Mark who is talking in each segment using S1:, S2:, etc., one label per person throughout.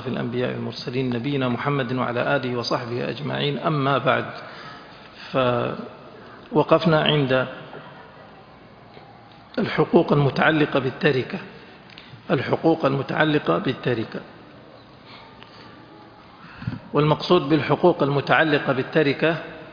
S1: أشرف الأنبياء والمرسلين نبينا محمد وعلى آله وصحبه أجمعين. أما بعد، فوقفنا عند الحقوق المتعلقة بالتركة. الحقوق المتعلقة بالتركة، والمقصود بالحقوق المتعلقة بالتركة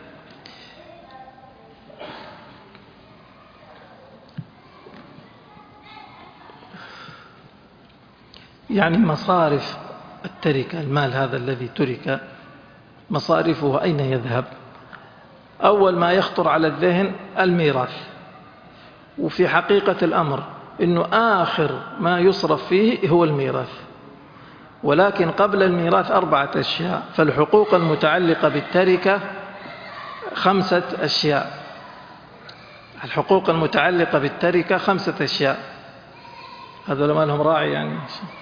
S1: يعني مصارف التركة. المال هذا الذي ترك مصارفه أين يذهب؟ أول ما يخطر على الذهن الميراث، وفي حقيقة الأمر إنه آخر ما يصرف فيه هو الميراث، ولكن قبل الميراث 4 أشياء. فالحقوق المتعلقة بالتركة 5 أشياء. الحقوق المتعلقة بالتركة 5 أشياء. هذا ما لهم راعي يعني.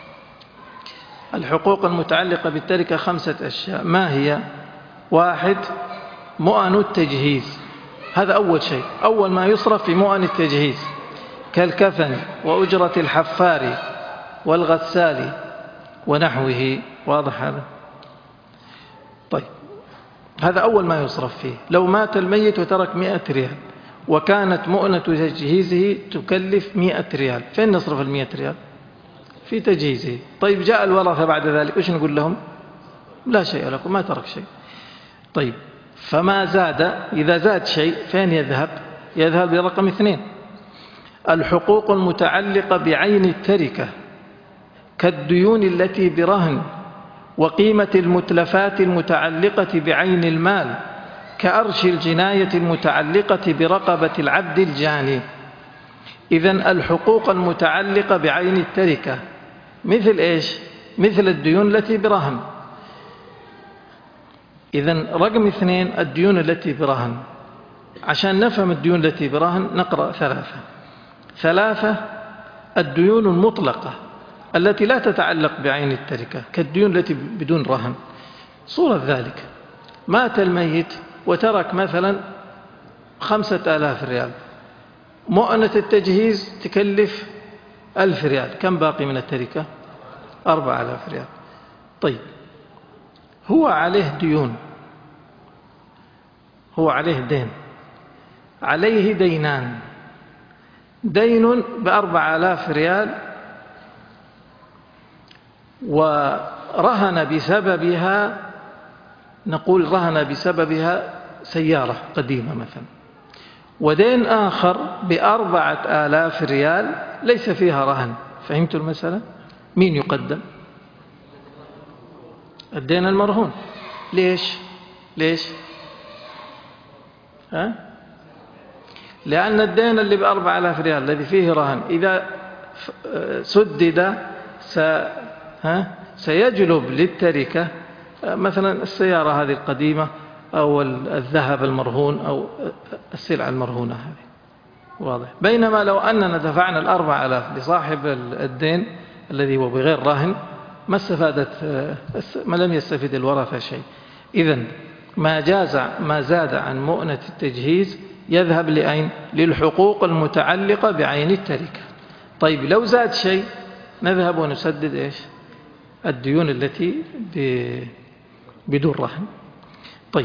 S1: الحقوق المتعلقة بالتركة 5 أشياء. ما هي؟ 1. مؤن التجهيز. هذا أول شيء، أول ما يصرف في مؤن التجهيز، كالكفن وأجرة الحفار والغسال ونحوه. واضح هذا؟ طيب، هذا أول ما يصرف فيه. لو مات الميت وترك 100 ريال وكانت مؤنة تجهيزه تكلف 100 ريال، فين نصرف 100 ريال؟ في تجهيزه. طيب، جاء الورثة بعد ذلك، إيش نقول لهم؟ لا شيء لكم، ما ترك شيء. طيب، فما زاد، إذا زاد شيء فين يذهب؟ يذهب برقم 2. الحقوق المتعلقة بعين التركة، كالديون التي برهن، وقيمة المتلفات المتعلقة بعين المال، كأرش الجناية المتعلقة برقبة العبد الجاني. إذن الحقوق المتعلقة بعين التركة مثل إيش؟ مثل الديون التي برهن. إذن رقم 2 الديون التي برهن. عشان نفهم الديون التي برهن نقرأ 3. الديون المطلقة التي لا تتعلق بعين التركة، كالديون التي بدون رهن. صورة ذلك: مات الميت وترك مثلا 5000 ريال، مؤنة التجهيز تكلف 1000 ريال، كم باقي من التركة؟ 4000 ريال. طيب، هو عليه ديون، هو عليه دين، عليه دينان. دين ب4000 ريال ورهن بسببها، نقول رهن بسببها سيارة قديمة مثلا، ودين آخر ب4000 ريال ليس فيها رهن. فهمتوا المسألة؟ مين يقدم؟ الدين المرهون. ليش؟ لأن الدين اللي ب4000 ريال الذي فيه رهن إذا سدد سيجلب للتركة مثلا السيارة هذه القديمة أو الذهب المرهون أو السلعة المرهونة هذه. واضح؟ بينما لو أننا دفعنا 4000 لصاحب الدين الذي هو بغير رهن ما لم يستفيد الورثة شيء. إذن ما زاد عن مؤنة التجهيز يذهب لأين؟ للحقوق المتعلقة بعين التركة. طيب، لو زاد شيء نذهب ونسدد إيش؟ الديون التي بدون رهن. طيب،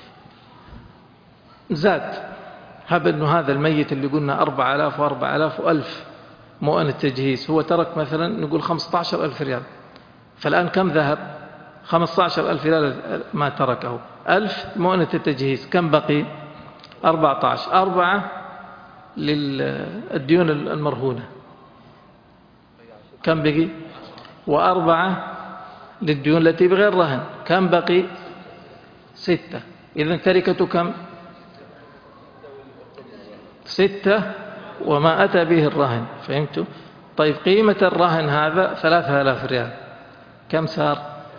S1: زاد، هب أنه هذا الميت اللي قلنا 4000 و4000 و1000 مؤن التجهيز، هو ترك مثلا نقول 15000 ريال، فالآن كم ذهب؟ 15000 ريال ما تركه. 1000 مؤنة التجهيز، كم بقي؟ 14. 4 للديون المرهونة، كم بقي؟ و4 للديون التي بغير رهن، كم بقي؟ 6. إذن تركته كم؟ 6 وما أتى به الرهن. فهمتوا؟ طيب، قيمة الرهن هذا 3000 ريال، كم صار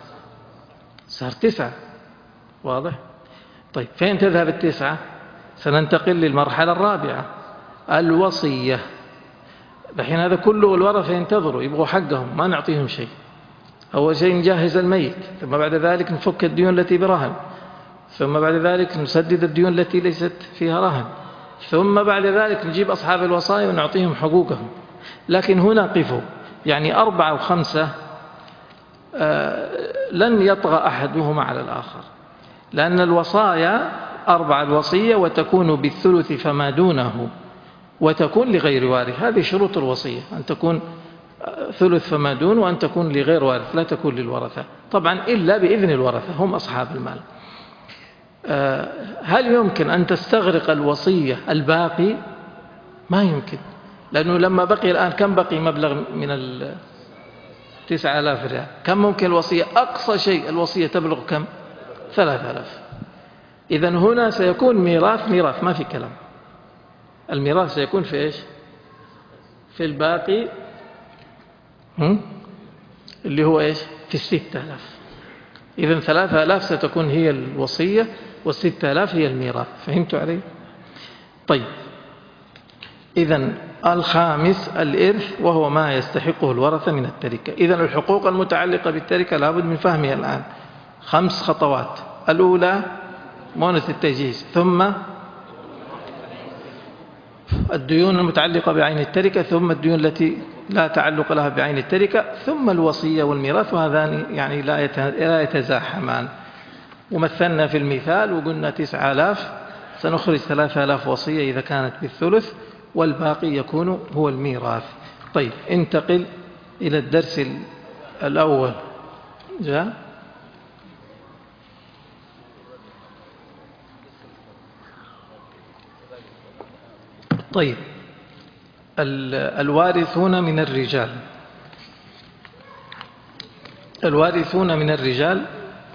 S1: 9. واضح؟ طيب، فين تذهب 9؟ سننتقل للمرحلة الرابعة، الوصية. الحين هذا كله الورثة ينتظروا، يبغوا حقهم، ما نعطيهم شيء. أول شيء نجهز الميت، ثم بعد ذلك نفك الديون التي برهن، ثم بعد ذلك نسدد الديون التي ليست فيها رهن، ثم بعد ذلك نجيب أصحاب الوصايا ونعطيهم حقوقهم. لكن هنا قفوا، يعني 4 و5 لن يطغى أحدهما على الآخر، لأن الوصايا 4: الوصية وتكون بالثلث فما دونه وتكون لغير وارث. هذه شروط الوصية، أن تكون ثلث فما دون، وأن تكون لغير وارث، لا تكون للورثة طبعا إلا بإذن الورثة هم أصحاب المال. هل يمكن أن تستغرق الوصية الباقي؟ ما يمكن، لأنه لما بقي الآن كم بقي مبلغ من 9,000 ريال، كم ممكن الوصية؟ أقصى شيء الوصية تبلغ كم؟ 3,000. إذن هنا سيكون ميراث ما في كلام. الميراث سيكون في إيش؟ في الباقي اللي هو إيش؟ في 6,000. إذن 3,000 ستكون هي الوصية و6,000 هي الميراث. فهمتوا علي؟ طيب، إذن الخامس الإرث، وهو ما يستحقه الورثة من التركة. إذن الحقوق المتعلقة بالتركة لابد من فهمها الآن. 5 خطوات: الأولى مؤنة التجهيز، ثم الديون المتعلقة بعين التركة، ثم الديون التي لا تعلق لها بعين التركة، ثم الوصية والميراث، وهذان يعني لا يتزاحمان. ومثلنا في المثال وقلنا 9,000 سنخرج 3,000 وصية إذا كانت بالثلث، والباقي يكون هو الميراث. طيب، انتقل إلى الدرس الأول. جاء طيب، الوارثون من الرجال. الوارثون من الرجال،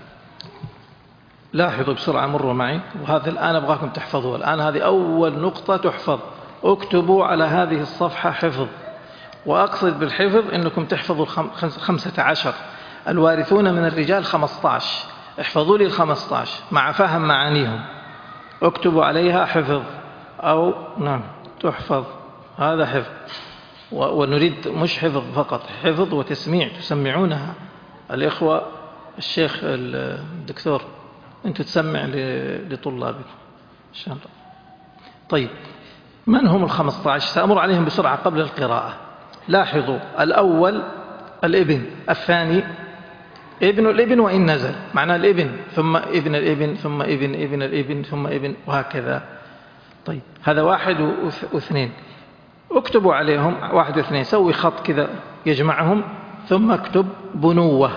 S1: لاحظوا بسرعة، مروا معي، وهذا الآن أبغاكم تحفظوه الآن. هذه أول نقطة تحفظ. اكتبوا على هذه الصفحة حفظ، وأقصد بالحفظ أنكم تحفظوا 15. الوارثون من الرجال 15. احفظوا لي 15 مع فهم معانيهم. اكتبوا عليها حفظ، أو نعم تحفظ. هذا حفظ، ونريد مش حفظ فقط، حفظ وتسميع، تسمعونها. الإخوة الشيخ الدكتور، أنتم تسمع لطلابكم إن شاء الله. طيب، من هم 15؟ سأمر عليهم بسرعة قبل القراءة. لاحظوا: الأول الابن، الثاني ابن الابن وإن نزل، معناه الابن ثم ابن الابن ثم ابن الابن ثم ابن، وهكذا. طيب، هذا 1 و2. اكتبوا عليهم 1 و2، سوي خط كذا يجمعهم، ثم اكتب بنوة.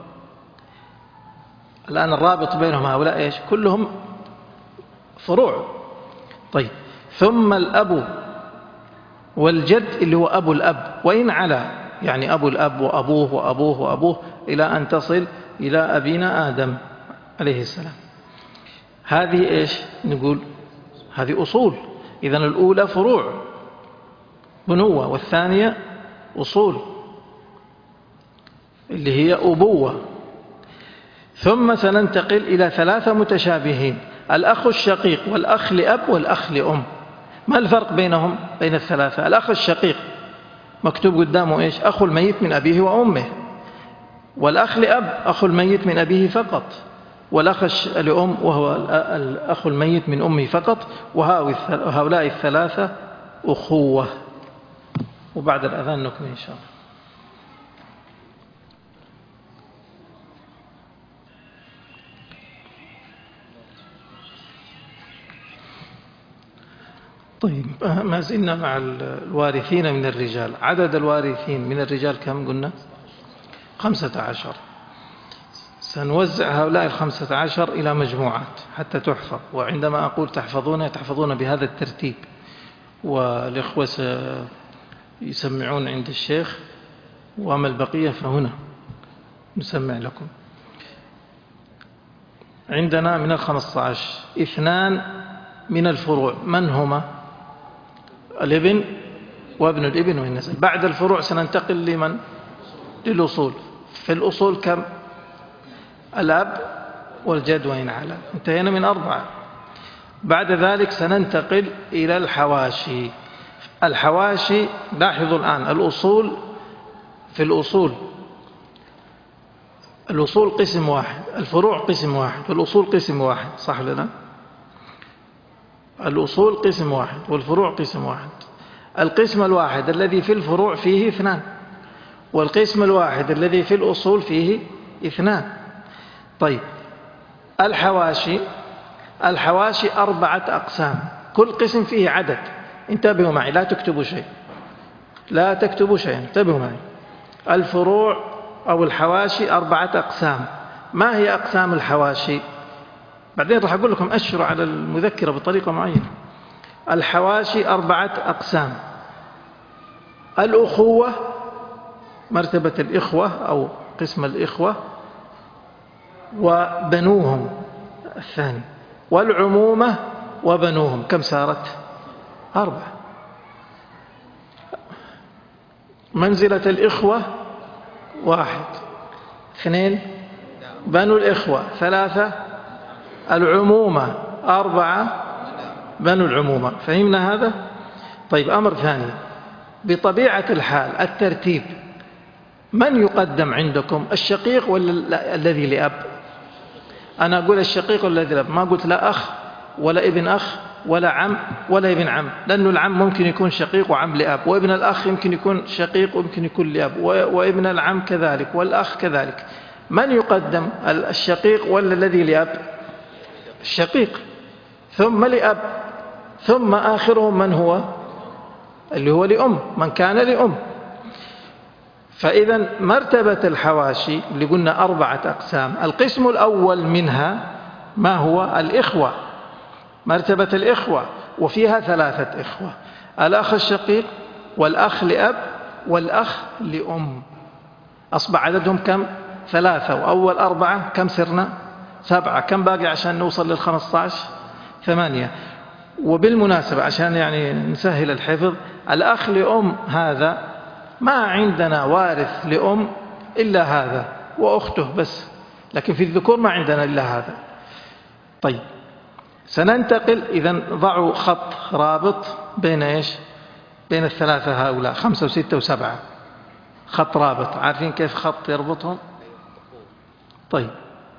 S1: الآن الرابط بينهم هؤلاء إيش؟ كلهم فروع. طيب، ثم الأب والجد اللي هو أبو الأب، وإن على، يعني أبو الأب وأبوه وأبوه وأبوه إلى أن تصل إلى أبينا آدم عليه السلام. هذه إيش نقول؟ هذه أصول. إذن الأولى فروع بنوة، والثانية أصول اللي هي أبوة. ثم سننتقل إلى 3 متشابهين: الأخ الشقيق والأخ لأب والأخ لأم. ما الفرق بينهم بين الثلاثة؟ الأخ الشقيق مكتوب قدامه إيش؟ أخو الميت من أبيه وأمه. والأخ لأب أخو الميت من أبيه فقط. والأخ لأم وهو الأخ الميت من أمه فقط. وهؤلاء الثلاثة أخوة. وبعد الأذان نكمل إن شاء الله. طيب، ما زلنا مع الوارثين من الرجال. عدد الوارثين من الرجال كم قلنا؟ 15. سنوزع هؤلاء 15 إلى مجموعات حتى تحفظ. وعندما أقول تحفظون بهذا الترتيب، والإخوة سيسمعون عند الشيخ، وأما البقية فهنا نسمع لكم. عندنا من 15 2 من الفروع. من هما؟ الابن وابن الابن وإن نزل. بعد الفروع سننتقل لمن؟ للأصول. في الأصول كم؟ الأب والجد وإن على. انتهينا من 4. بعد ذلك سننتقل إلى الحواشي. الحواشي، لاحظوا الآن الأصول. في الأصول قسم واحد، الفروع قسم واحد، والأصول قسم واحد. صح لنا؟ الأصول قسم واحد والفروع قسم واحد. القسم الواحد الذي في الفروع فيه 2، والقسم الواحد الذي في الأصول فيه 2. طيب الحواشي 4 أقسام، كل قسم فيه عدد. انتبهوا معي، لا تكتبوا شيء، انتبهوا معي. الفروع أو الحواشي 4 أقسام. ما هي أقسام الحواشي؟ بعدين راح أقول لكم أشروا على المذكرة بطريقة معينة. الحواشي 4 أقسام. الأخوة، مرتبة الإخوة أو قسم الإخوة وبنوهم الثاني، والعمومة وبنوهم. كم صارت؟ 4. منزلة الإخوة 1، 2 بنو الإخوة، 3 العمومة، 4 بنو العمومة. فهمنا هذا؟ طيب أمر ثاني، بطبيعة الحال الترتيب من يقدم عندكم، الشقيق ولا الذي لأب؟ أنا أقول الشقيق ولا الذي لأب، ما قلت لا أخ ولا ابن أخ ولا عم ولا ابن عم، لأنه العم ممكن يكون شقيق وعم لأب، وابن الأخ يمكن يكون شقيق ويمكن يكون لأب، وابن العم كذلك، والأخ كذلك. من يقدم، الشقيق ولا الذي لأب؟ الشقيق، ثم لأب، ثم آخرهم من هو؟ اللي هو لأم، من كان لأم. فإذا مرتبة الحواشي اللي قلنا 4 أقسام، القسم الأول منها ما هو؟ الإخوة، مرتبة الإخوة، وفيها 3 إخوة: الأخ الشقيق والأخ لأب والأخ لأم. أصبح عددهم كم؟ 3. وأول 4 كم صرنا؟ 7. كم باقي عشان نوصل لل15؟ 8. وبالمناسبة عشان يعني نسهل الحفظ، الأخ لأم هذا ما عندنا وارث لأم إلا هذا وأخته بس، لكن في الذكور ما عندنا إلا هذا. طيب سننتقل، إذن ضعوا خط رابط بين إيش؟ بين الثلاثة هؤلاء، 5 و6 و7، خط رابط. عارفين كيف خط يربطهم؟ طيب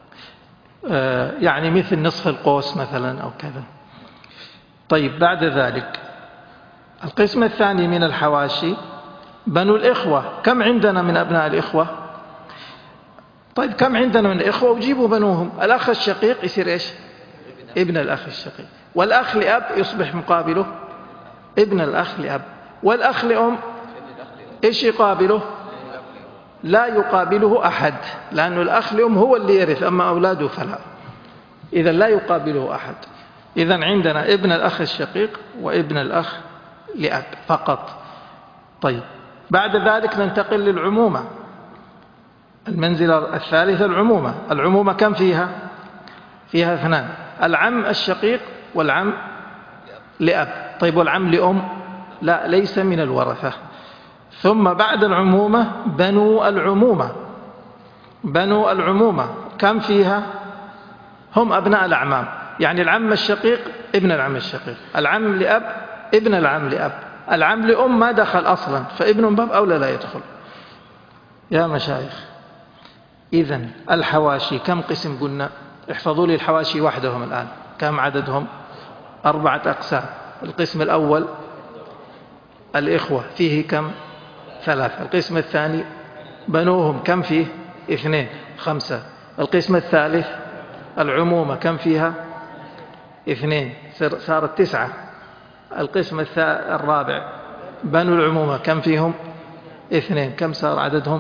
S1: يعني مثل نصف القوس مثلا أو كذا. طيب بعد ذلك القسم الثاني من الحواشي بنو الإخوة. كم عندنا من أبناء الإخوة؟ طيب كم عندنا من الإخوة وجيبوا بنوهم. الأخ الشقيق يصير إيش؟ ابن الأخ الشقيق. والأخ لأب يصبح مقابله ابن الأخ لأب. والأخ لأم إيش يقابله؟ لا يقابله أحد، لأن الأخ لأم هو اللي يرث، أما أولاده فلا. إذا لا يقابله أحد. إذا عندنا ابن الأخ الشقيق وابن الأخ لأب فقط. طيب بعد ذلك ننتقل للعمومة. المنزلة الثالثة العمومة. العمومة كم فيها؟ فيها 2: العم الشقيق والعم لأب. طيب والعم لأم؟ لا، ليس من الورثة. ثم بعد العمومة بنو العمومة. بنو العمومة كم فيها؟ هم أبناء الأعمام، يعني العم الشقيق ابن العم الشقيق، العم لأب ابن العم لأب، العم لأم ما دخل أصلا، فابن باب أولى لا يدخل. يا مشايخ، إذن الحواشي كم قسم قلنا؟ احفظوا لي الحواشي وحدهم الآن، كم عددهم؟ 4 أقسام. القسم الأول الإخوة، فيه كم؟ 3. القسم الثاني بنوهم، كم فيه؟ 2، 5. القسم الثالث العمومة، كم فيها؟ 2، صارت 9. القسم الرابع بنو العمومة، كم فيهم؟ 2، كم صار عددهم؟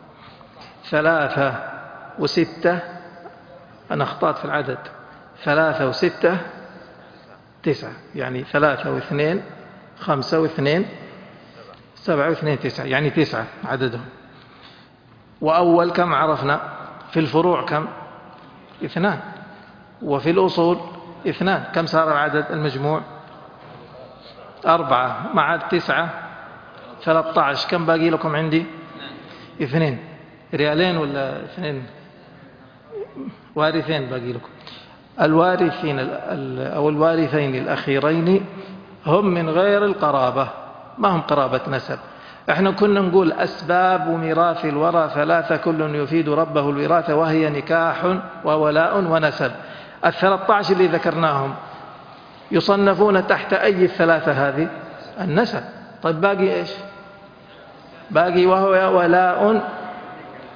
S1: 3 و6. أنا أخطأت في العدد، 3 و6 9، يعني 3 و2 5 و2 7 و2 9، يعني 9 عددهم. وأول كم عرفنا؟ في الفروع كم؟ 2، وفي الأصول 2. كم صار العدد المجموع؟ 4 مع 9 13. كم باقي لكم عندي؟ 2 ريالين ولا 2 وارثين باقي لكم. الوارثين أو الوارثين الأخيرين هم من غير القرابة، ما هم قرابة نسب. احنا كنا نقول أسباب ميراث الورى 3 كل يفيد ربه الوراثة، وهي نكاح وولاء ونسب. 13 اللي ذكرناهم يصنفون تحت أي 3 هذه؟ النسب. طيب باقي إيش؟ باقي وهو ولاء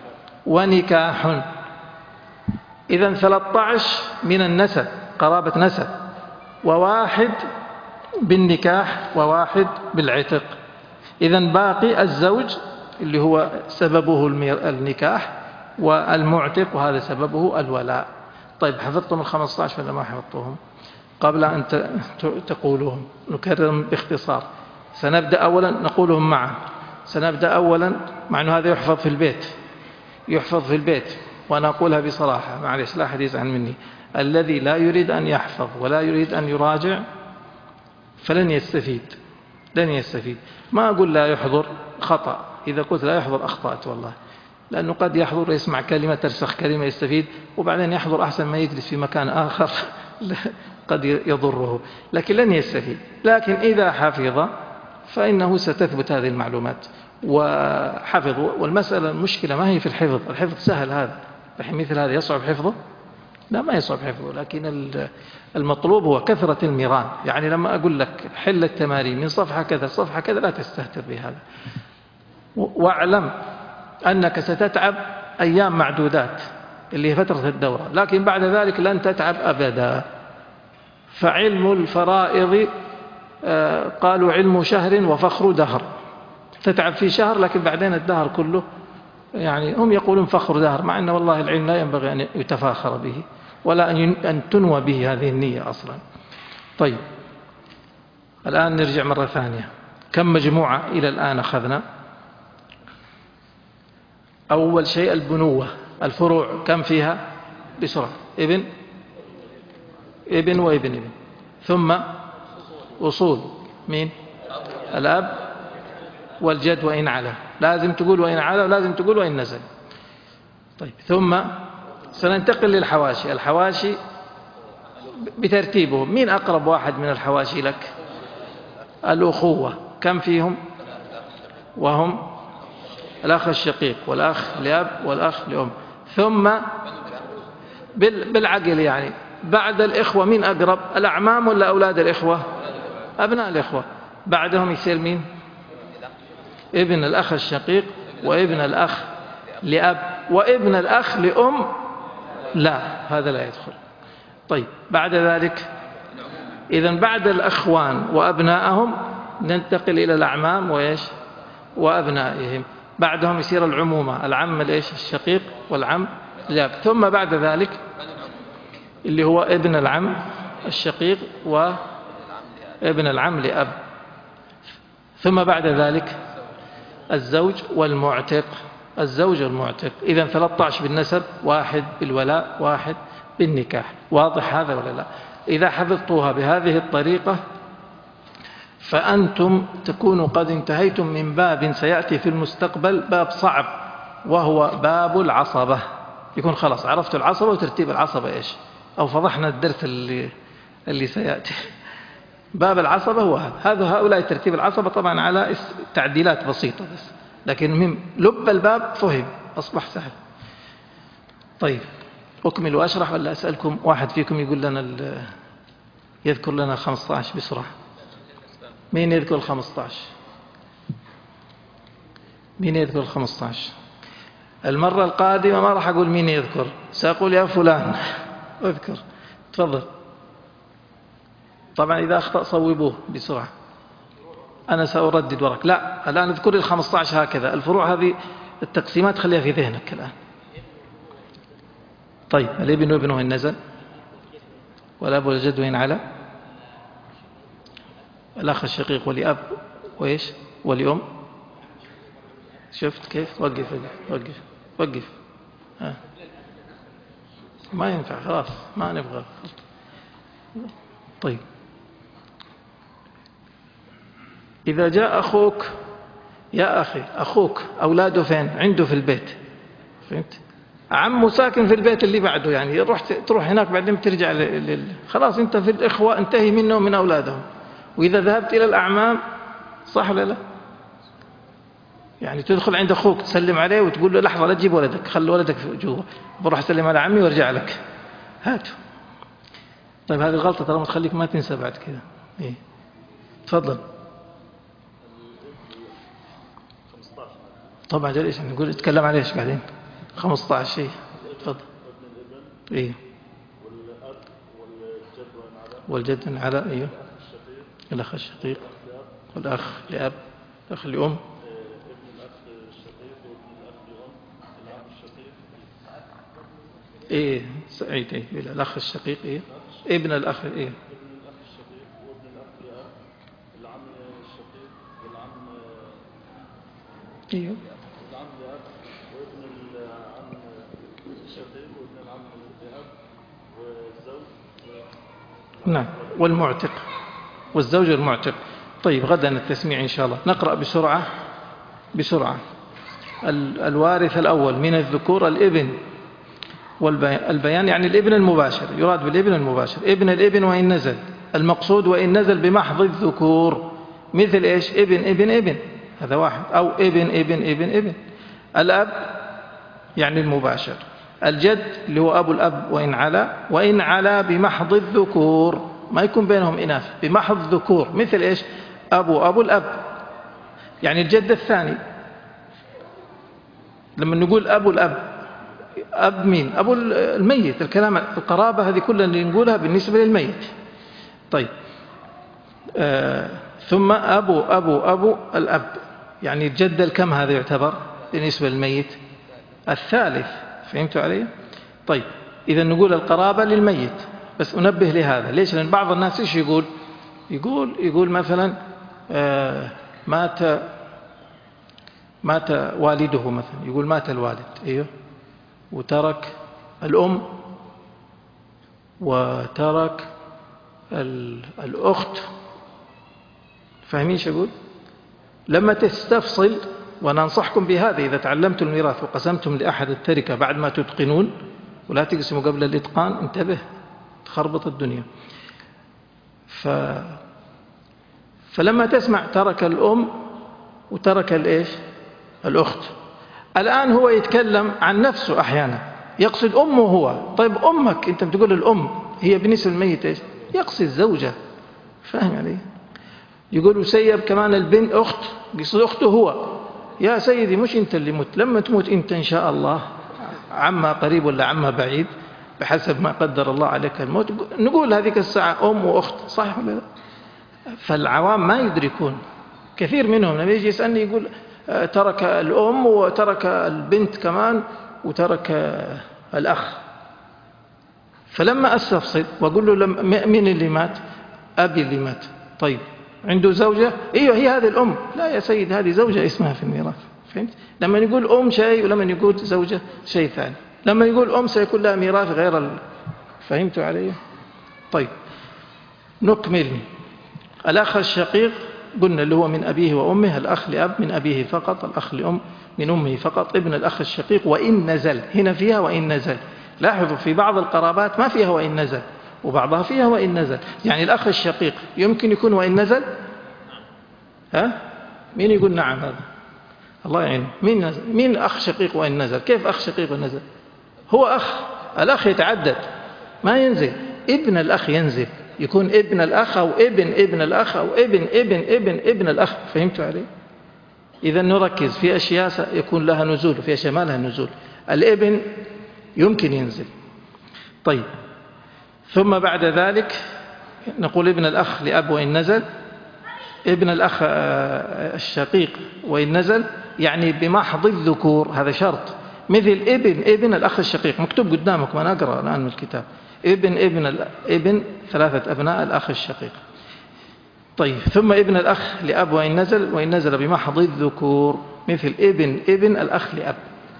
S1: ونكاح. إذن 13 من النسب، قرابة نسب، وواحد بالنكاح وواحد بالعتق. إذن باقي الزوج اللي هو سببه النكاح، والمعتق وهذا سببه الولاء. طيب حفظتم 15 ولا ما حفظتهم؟ قبل أن تقولوهم نكررهم باختصار. سنبدأ أولا نقولهم معا. سنبدأ أولا، مع أنه هذا يحفظ في البيت، يحفظ في البيت، وأنا أقولها بصراحة معلش لا أحد يزعل مني. الذي لا يريد أن يحفظ ولا يريد أن يراجع فلن يستفيد، لن يستفيد. ما أقول لا يحضر، خطأ. إذا قلت لا يحضر أخطأت والله، لأنه قد يحضر يسمع كلمة ترسخ كلمة يستفيد، وبعدين يحضر أحسن ما يجلس في مكان آخر قد يضره، لكن لن يستفيد. لكن إذا حفظ فإنه ستثبت هذه المعلومات وحفظ. والمسألة المشكلة ما هي في الحفظ، الحفظ سهل هذا، مثل هذا يصعب حفظه؟ لا ما يصعب حفظه، لكن المطلوب هو كثرة المران. يعني لما أقول لك حل التمارين من صفحة كذا صفحة كذا لا تستهتر بهذا، واعلم أنك ستتعب أيام معدودات اللي هي فترة الدورة، لكن بعد ذلك لن تتعب أبدا. فعلم الفرائض قالوا علم شهر وفخر دهر. تتعب في شهر لكن بعدين الدهر كله، يعني هم يقولون فخر دهر، مع أن والله العلم لا ينبغي أن يتفاخر به ولا أن تنوى به هذه النية أصلا. طيب الآن نرجع مرة ثانية. كم مجموعة إلى الآن أخذنا؟ أول شيء البنوة، الفروع كم فيها؟ بسرعة. ابن وابن ابن، ثم أصول مين؟ الأب والجد وإن علا، لازم تقول وإن علا، ولازم تقول وإن نزل. طيب ثم سننتقل للحواشي. الحواشي بترتيبه، مين أقرب واحد من الحواشي لك؟ الأخوة، كم فيهم؟ وهم الأخ الشقيق والأخ لأب والأخ لأم. ثم بالعقل يعني بعد الإخوة مين أقرب؟ الأعمام ولا أولاد الإخوة؟ أبناء الإخوة. بعدهم يصير مين؟ ابن الأخ الشقيق وابن الأخ لأب وابن الأخ لأم لا، هذا لا يدخل. طيب بعد ذلك، إذن بعد الأخوان وأبنائهم ننتقل إلى الأعمام وإيش؟ وأبنائهم. بعدهم يصير العمومة، العم الإيش؟ الشقيق والعم لأب. ثم بعد ذلك اللي هو ابن العم الشقيق وابن العم لأب. ثم بعد ذلك الزوج والمعتق، الزوج والمعتق. إذن 13 بالنسب، واحد بالولاء، واحد بالنكاح. واضح هذا ولا لا؟ إذا حفظتوها بهذه الطريقة فأنتم تكونوا قد انتهيتم من باب سيأتي في المستقبل، باب صعب، وهو باب العصبة. يكون خلاص عرفتوا العصبة وترتيب العصبة إيش، أو فضحنا الدرس اللي سيأتي. باب العصبة هو هذا، هؤلاء ترتيب العصبة طبعا على تعديلات بسيطة بس، لكن المهم لب الباب فهم، أصبح سهل. طيب أكمل وأشرح ولا أسألكم؟ واحد فيكم يقول لنا يذكر لنا 15 بسرعة. مين يذكر 15؟ مين يذكر 15؟ المرة القادمة ما راح أقول مين يذكر، سأقول يا فلان اذكر. تفضل. طبعا إذا أخطأ صوبوه بسرعة، أنا سأردد وراك. لا الآن اذكر 15 هكذا. الفروع هذه التقسيمات خليها في ذهنك الآن. طيب الابن وابنه إن نزل، والأب والجد وإن علا، الأخ الشقيق ولأب وإيش ولأم. شفت كيف؟ وقف وقف وقف. ما ينفع خلاص، ما نبغى. طيب إذا جاء أخوك، يا أخي أخوك أولاده فين؟ عنده في البيت، فهمت؟ عمه ساكن في البيت اللي بعده، يعني تروح هناك بعدين ترجع خلاص أنت في الإخوة انتهي منهم من أولادهم. وإذا ذهبت إلى الأعمام صح ولا لا؟ يعني تدخل عند أخوك تسلم عليه وتقول له لحظة لا تجيب ولدك، خلي ولدك جوا، بروح أسلم على عمي وارجع لك، هاته. طيب هذه الغلطة ترى تخليك ما تنسى بعد كذا. إيه تفضل. طبعا جليش نقول نتكلم عليه بعدين. 15 إيه تفضل. إيه والجد على إيه الأخ الشقيق والأخ لأب الأخ لأم إيه سعيد إيه الأخ الشقيق إيه ابن الأخ إيه إيه نعم والمعتق والزوج المعتق. طيب غدا التسميع إن شاء الله. نقرأ بسرعة. الوارث الأول من الذكور الابن والبيان يعني الابن المباشر، يراد بالابن المباشر ابن الابن وإن نزل، المقصود وإن نزل بمحض الذكور مثل إيش ابن هذا واحد، أو ابن. الأب يعني المباشر، الجد اللي هو أبو الأب وإن علا بمحض الذكور، ما يكون بينهم إناث، بمحض ذكور مثل إيش أبو الأب يعني الجد الثاني. لما نقول أبو الأب أب مين؟ أبو الميت. الكلام القرابة هذه كلها اللي نقولها بالنسبة للميت. طيب ثم أبو الأب يعني الجد الكم هذا يعتبر بالنسبة للميت؟ الثالث. فهمتوا علي؟ طيب إذا نقول القرابة للميت، بس أنبه لهذا ليش؟ لأن بعض الناس إيش يقول مثلا مات والده مثلا، يقول مات الوالد أيوه وترك الأم وترك الأخت. فاهمين ايش أقول؟ لما تستفصل، وأنا أنصحكم بهذا إذا تعلمتم الميراث وقسمتم لأحد التركة بعد ما تتقنون، ولا تقسموا قبل الإتقان، انتبه تخربط الدنيا. فلما تسمع ترك الأم وترك الأخت، الآن هو يتكلم عن نفسه أحيانا يقصد أمه هو. طيب أمك أنت بتقول الأم هي بالنسبة للميت إيش؟ يقصد زوجة. فاهم علي؟ يقول سيب كمان البنت أخت، يقصد أخته هو. يا سيدي مش أنت اللي مت، لما تموت أنت إن شاء الله عما قريب ولا عما بعيد بحسب ما قدر الله عليك الموت، نقول هذيك الساعة أم وأخت، صحيح ولا لا؟ فالعوام ما يدركون. كثير منهم لما يجي يسألني يقول ترك الأم وترك البنت كمان وترك الأخ. فلما أستفصل وأقول له مين اللي مات؟ أبي اللي مات. طيب عنده زوجة؟ أيوه هي هذه الأم. لا يا سيد هذه زوجة اسمها في الميراث. فهمت؟ لما يقول أم شيء ولما يقول زوجة شيء ثاني. لما يقول أم سيكون لها ميراث غير فهمتوا علي؟ طيب نكمل. الأخ الشقيق قلنا اللي هو من أبيه وأمه، الأخ لأب من أبيه فقط، الأخ لأم من أمه فقط، ابن الأخ الشقيق وإن نزل. هنا فيها وإن نزل. لاحظوا في بعض القرابات ما فيها وإن نزل وبعضها فيها وإن نزل. يعني الأخ الشقيق يمكن يكون وإن نزل. ها؟ مين يقول نعم؟ هذا الله يعينه. مين أخ شقيق وإن نزل؟ كيف أخ شقيق وإن نزل؟ هو أخ، الأخ يتعدد ما ينزل. ابن الأخ ينزل، يكون ابن الأخ أو ابن الأخ أو ابن الأخ. فهمتوا عليه؟ إذا نركز في أشياء يكون لها نزول وفي أشياء ما لها نزول. الابن يمكن ينزل. طيب ثم بعد ذلك نقول ابن الأخ لأب وإن نزل، ابن الأخ الشقيق وإن نزل يعني بمحض الذكور، هذا شرط. مثل ابن الأخ الشقيق مكتوب قدامكم، أنا أقرأ الآن من الكتاب. ابن 3 أبناء الأخ الشقيق. طيب ثم ابن الأخ لأب وإن نزل بمحض الذكور مثل ابن الأخ لأب.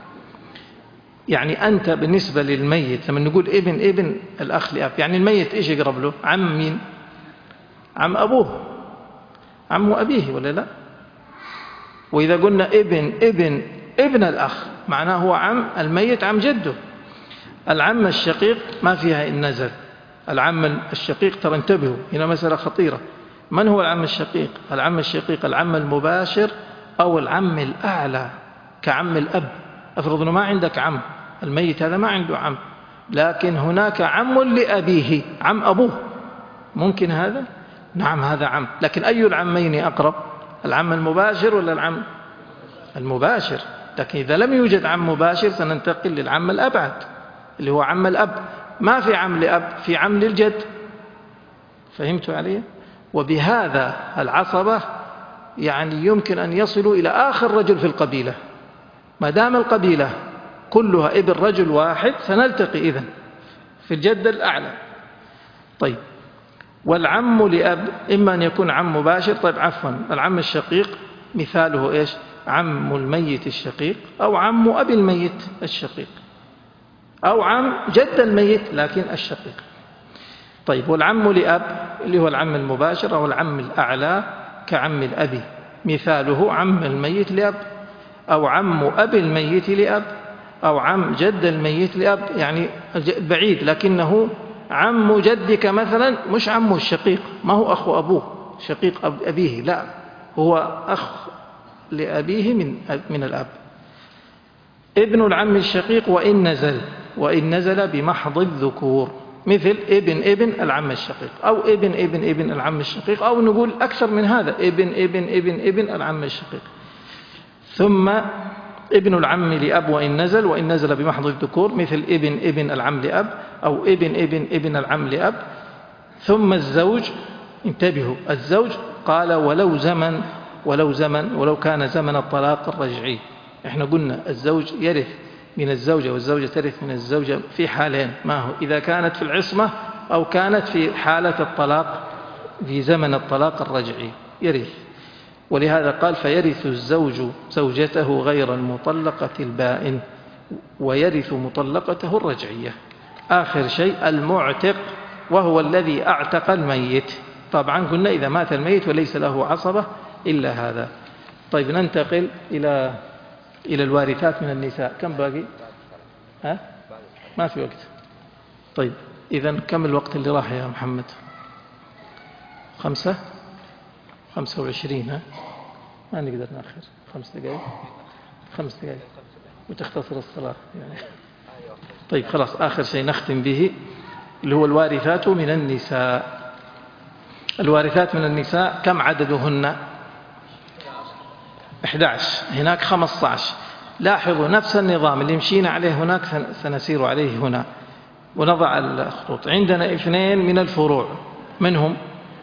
S1: يعني أنت بالنسبة للميت لما نقول ابن الأخ لأب يعني الميت إيش يقرب له؟ عم مين؟ عم أبوه، عم أبيه ولا لا؟ وإذا قلنا ابن الأخ معناه هو عم الميت، عم جده. العم الشقيق ما فيها إن نزل. العم الشقيق ترى انتبهوا هنا مسألة خطيرة. من هو العم الشقيق؟ العم الشقيق العم المباشر أو العم الأعلى كعم الأب. أفرض أنه ما عندك عم، الميت هذا ما عنده عم، لكن هناك عم لأبيه، عم أبوه، ممكن هذا؟ نعم هذا عم. لكن أي العمين أقرب؟ العم المباشر ولا العم المباشر؟ لكن إذا لم يوجد عم مباشر سننتقل للعم الأبعد اللي هو عم الأب. ما في عم لأب، في عم للجد. فهمتوا علي؟ وبهذا العصبة يعني يمكن أن يصلوا إلى آخر رجل في القبيلة. ما دام القبيلة كلها ابن رجل واحد سنلتقي إذن في الجد الأعلى. طيب، والعم لأب إما أن يكون عم مباشر. طيب عفوا، العم الشقيق مثاله إيش؟ عم الميت الشقيق، أو عم أبي الميت الشقيق، أو عم جد الميت لكن الشقيق. طيب، والعم لأب اللي هو العم المباشر أو العم الأعلى كعم الأبي، مثاله عم الميت لأب، أو عم أبي الميت لأب، أو عم جد الميت لأب، يعني بعيد لكنه عم جدك مثلا، مش عمه الشقيق، ما هو أخو أبوه شقيق أبيه، لا، هو أخ لأبيه من الأب. ابن العم الشقيق وإن نزل بمحض الذكور، مثل ابن العم الشقيق، أو ابن العم الشقيق، أو نقول أكثر من هذا، ابن العم الشقيق. ثم ابن العم لأب وإن نزل بمحض الذكور، مثل ابن العم لأب، أو ابن العم لأب. ثم الزوج، انتبهوا، الزوج قال ولو كان زمن الطلاق الرجعي. احنا قلنا الزوج يرث من الزوجة والزوجة ترث من الزوجة في حالين، ما هو؟ إذا كانت في العصمة أو كانت في حالة الطلاق، في زمن الطلاق الرجعي يرث. ولهذا قال فيرث الزوج زوجته غير المطلقة البائن ويرث مطلقته الرجعية. آخر شيء المعتق، وهو الذي أعتق الميت. طبعا قلنا إذا مات الميت وليس له عصبة إلا هذا. طيب، ننتقل إلى الوارثات من النساء. كم باقي؟ ما في وقت. طيب، إذن كم الوقت اللي راح يا محمد؟ 25. ما نقدر نأخر 5 دقائق. 5 دقائق وتختصر الصلاة يعني. طيب خلاص، آخر شيء نختم به اللي هو الوارثات من النساء. الوارثات من النساء كم عددهن؟ 11، هناك 15. لاحظوا نفس النظام اللي مشينا عليه هناك سنسير عليه هنا، ونضع الخطوط. عندنا 2 من الفروع، منهم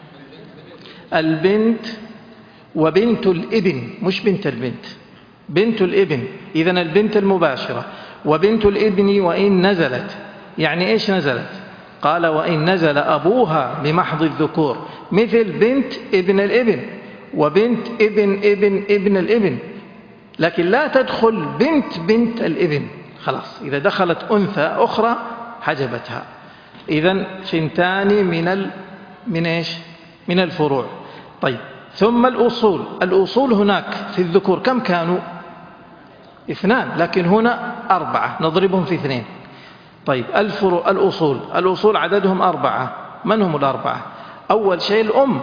S1: البنت وبنت الابن، مش بنت البنت، بنت الابن. إذن البنت المباشرة وبنت الابن وإن نزلت. يعني إيش نزلت؟ قال وإن نزل أبوها بمحض الذكور، مثل بنت ابن الابن وبنت ابن الابن. لكن لا تدخل بنت الابن، خلاص إذا دخلت أنثى أخرى حجبتها. إذن 2 من إيش؟ من الفروع. طيب، ثم الأصول هناك في الذكور كم كانوا؟ 2، لكن هنا 4 نضربهم في 2. طيب، الأصول عددهم 4. من هم ال4؟ أول شيء الأم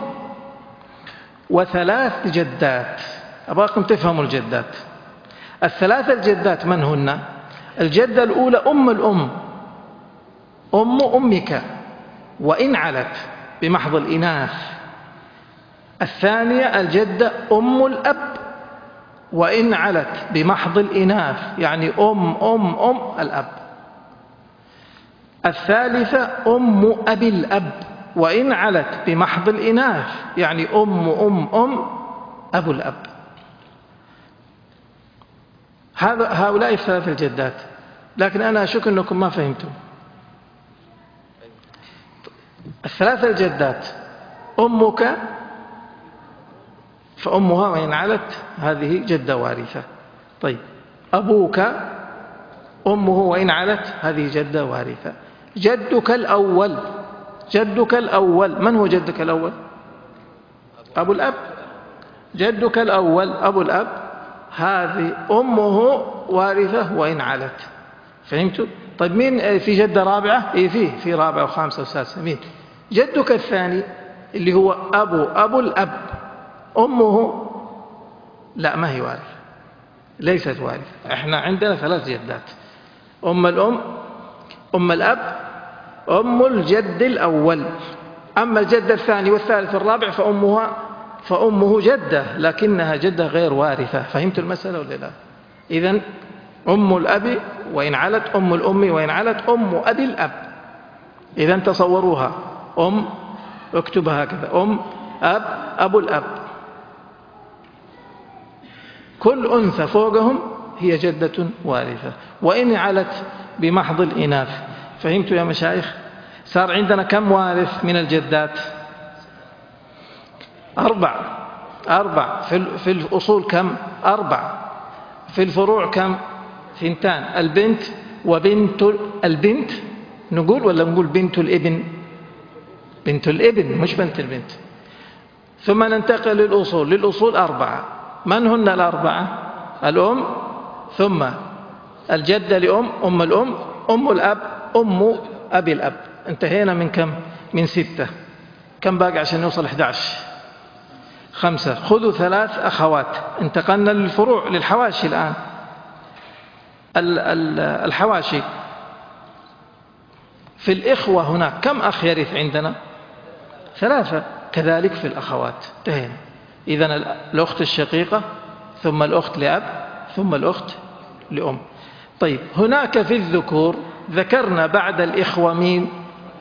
S1: و3 جدات. أبغاكم تفهموا الجدات. ال3 الجدات من هن؟ الجدة الأولى أم الأم، أم أمك وإن علت بمحض الإناث. الثانية الجدة أم الأب وإن علت بمحض الإناث، يعني أم الأب. الثالثة أم أبي الأب وإن علت بمحض الإناث، يعني أم أبو الأب. هؤلاء 3 الجدات. لكن أنا أشك أنكم ما فهمتم. 3 الجدات، أمك فأمها وإن علت هذه جدة وارثة. طيب، أبوك أمه وإن علت هذه جدة وارثة. جدك الأول من هو جدك الأول؟ أبو الأب. جدك الأول أبو الأب، هذه أمه وارثة وإن علت. فهمتوا؟ طيب، مين في جدة رابعة؟ في رابعة وخامسة وسادسة. مين؟ جدك الثاني اللي هو أبو الأب، أمه لا، ما هي وارثة، ليست وارثة. احنا عندنا 3 جدات: أم الأم، أم الأب، أم الجد الأول. أما الجد الثاني والثالث والرابع فأمه جدة، لكنها جدة غير وارثة. فهمت المسألة ولا لا؟ إذن أم الأب وإن علت، أم الأم وإن علت، أم أبي الأب. إذن تصوروها، اكتبها هكذا، أب، أبو الأب. كل أنثى فوقهم هي جدة وارثة، وإن علت بمحض الإناث. فهمتوا يا مشايخ؟ صار عندنا كم وارث من الجدات؟ 4. في الأصول كم؟ 4. في الفروع كم؟ 2. البنت وبنت البنت نقول، ولا نقول بنت الابن؟ بنت الابن مش بنت البنت. ثم ننتقل للأصول 4. من هن ال4؟ الأم، ثم الجدة لأم، أم الأم، أم الأب، أم أبي الأب. انتهينا من كم؟ من 6. كم باقي عشان نوصل 11؟ 5. خذوا 3 أخوات. انتقلنا للفروع، للحواشي الآن. الحواشي في الإخوة هناك كم أخ يرث عندنا؟ 3. كذلك في الأخوات. انتهينا. إذن الأخت الشقيقة، ثم الأخت لأب، ثم الأخت لأم. طيب، هناك في الذكور ذكرنا بعد الإخوة مين؟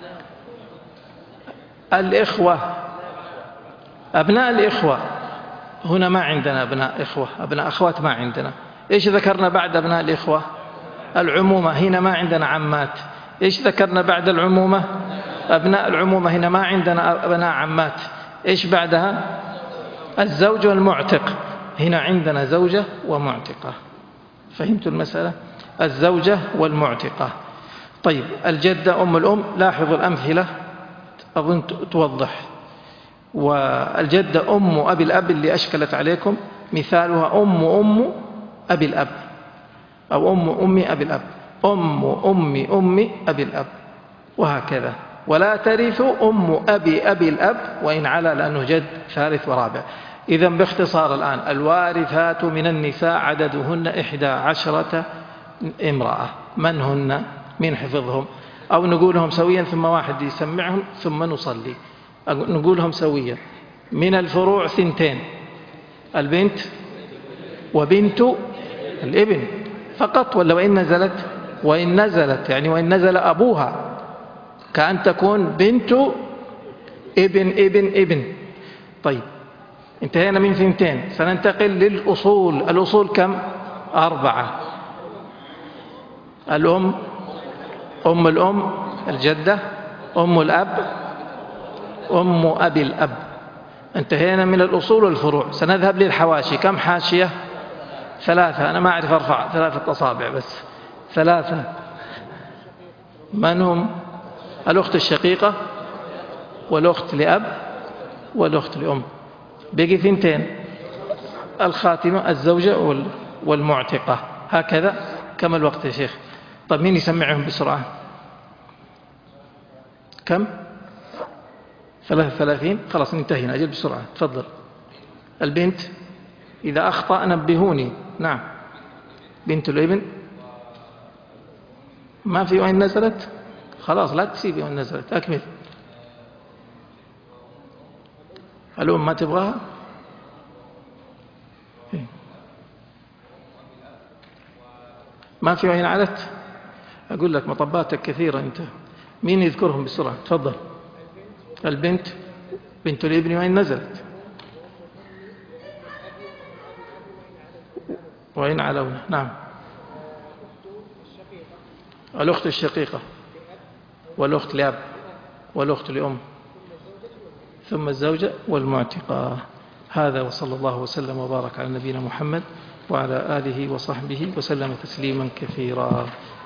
S1: الإخوة، أبناء الإخوة. هنا ما عندنا أبناء إخوة، أبناء أخوات ما عندنا. إيش ذكرنا بعد أبناء الإخوة؟ العمومة. هنا ما عندنا عمات. إيش ذكرنا بعد العمومة؟ أبناء العمومة. هنا ما عندنا أبناء عمات. إيش بعدها؟ الزوج والمعتق. هنا عندنا زوجة ومعتقة. فهمتوا المسألة؟ الزوجة والمعتقة. طيب، الجدة أم الأم، لاحظوا الأمثلة أظن توضح. والجدة أم أبي الأب اللي أشكلت عليكم، مثالها أم أبي الأب، أو أم أبي الأب، أم أبي الأب، وهكذا. ولا ترث أم أبي الأب وإن على، لأنه جد ثالث ورابع. إذن باختصار الآن الوارثات من النساء عددهن 11 امرأة. من هن؟ من حفظهم؟ أو نقولهم سويا ثم واحد يسمعهم ثم نصلي. نقولهم سويا. من الفروع 2، البنت وبنت الابن فقط، ولا وإن نزلت؟ وإن نزلت، يعني وإن نزل أبوها، كأن تكون بنت ابن. طيب، انتهينا من 2. سننتقل للأصول. الأصول كم؟ 4. الأم، أم الأم، الجدة، أم الأب، أم أبي الأب. انتهينا من الأصول والفروع. سنذهب للحواشي. كم حاشية؟ 3. أنا ما أعرف أرفع 3 أصابع بس. 3. من هم؟ الأخت الشقيقة، والأخت لأب، والأخت لأم. بقي 2. الخاتمة، الزوجة والمعتقة. هكذا. كم الوقت يا شيخ؟ طب مين يسمعهم بسرعة؟ كم؟ 33. خلاص انتهينا. أجل بسرعة، تفضل. البنت إذا أخطأ نبهوني. نعم. بنت الابن ما في وين نزلت؟ خلاص لا تسيبي وين نزلت. أكمل. الأم ما تبغاها؟ ما في وين علت؟ أقول لك مطباتك كثيرة أنت. مين يذكرهم بسرعة؟ تفضل. البنت، بنت الابن وين نزلت؟ وإن علونا. نعم. الأخت الشقيقة، والأخت لأب، والأخت لأم، ثم الزوجة والمعتقة. هذا، وصلى الله وسلم وبارك على نبينا محمد وعلى آله وصحبه وسلم تسليما كثيرا.